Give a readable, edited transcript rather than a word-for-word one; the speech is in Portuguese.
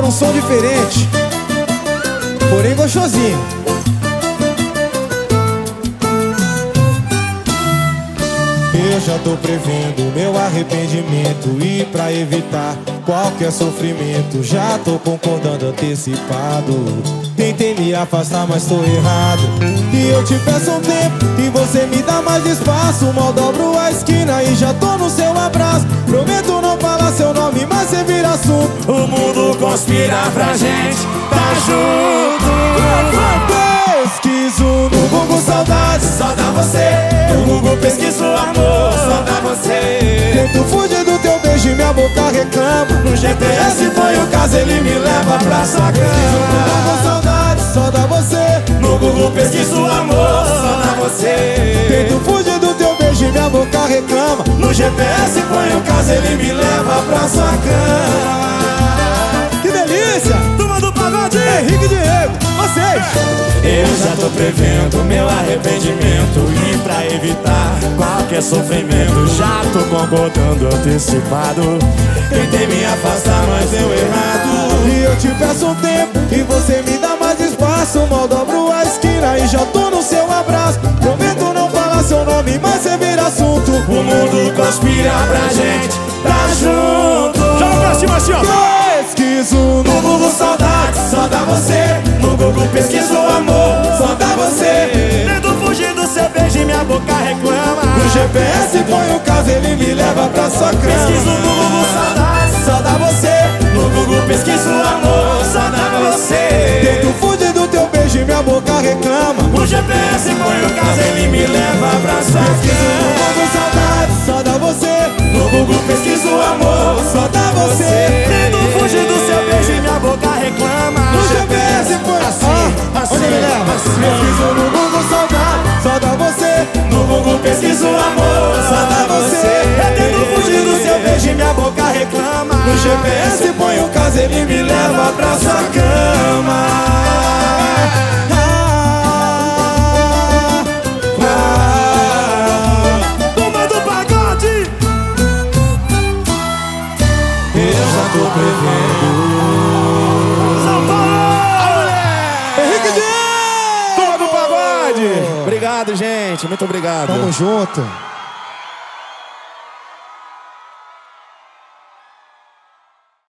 um som diferente, porém gostosinho. Eu já tô prevendo meu arrependimento, e pra evitar qualquer sofrimento já tô concordando antecipado. Tentei me afastar, mas tô errado, e eu te peço um tempo e você me dá mais espaço. Mal dobro a esquina e já tô no seu abraço. Prometo não falar seu nome, mas você vira assunto. O mundo conspira pra gente tá junto. Pesquiso no Google saudades, só dá você. No Google pesquiso amor, só dá você. Tento fugir do teu beijo e minha boca reclama. No GPS foi o caso, ele me leva pra sua cama. No Google saudades, só dá você. No Google pesquiso amor, só dá você. Tento fugir do teu beijo e minha boca reclama. No GPS foi o caso, ele me leva pra sua cama. Que delícia! Turma do Pagode, Henrique e Diego, vocês! Eu já tô prevendo meu arrependimento, e pra evitar qualquer sofrimento já tô concordando antecipado. Tentei me afastar, mas deu errado. E eu te peço um tempo e você me dá mais espaço. Mal dobro a esquina e já tô no seu abraço. Prometo não falar seu nome, mas você vira assunto. O mundo conspira pra gente tá junto. Joga pra cima assim, ó. Pesquiso no Google saudades, só dá você. No Google pesquiso amor, só dá você. Tento fugir do seu beijo e minha boca reclama. No GPS põe o caso, ele me leva pra sua cama. Pesquiso no Google saudades, só dá você. No Google pesquiso amor, só dá você. Tento fugir do teu beijo e minha boca reclama. No GPS põe o caso, ele me leva pra sua cama. No Google saudades, só dá você. No Google pesquiso amor, só dá você. Tento fugir do seu beijo e minha boca reclama. No GPS põe assim, onde ele leva? Pesquiso no Google saudades, só dá você. No Google pesquiso amor, só dá você. Eu tento fugir do seu beijo e minha boca reclama. No GPS põe o caso, ele me leva pra sua cama. Turma do Pagode, eu já tô prevendo. São Paulo! Henrique Diego! Turma do Pagode! Obrigado, gente, muito obrigado. Tamo junto.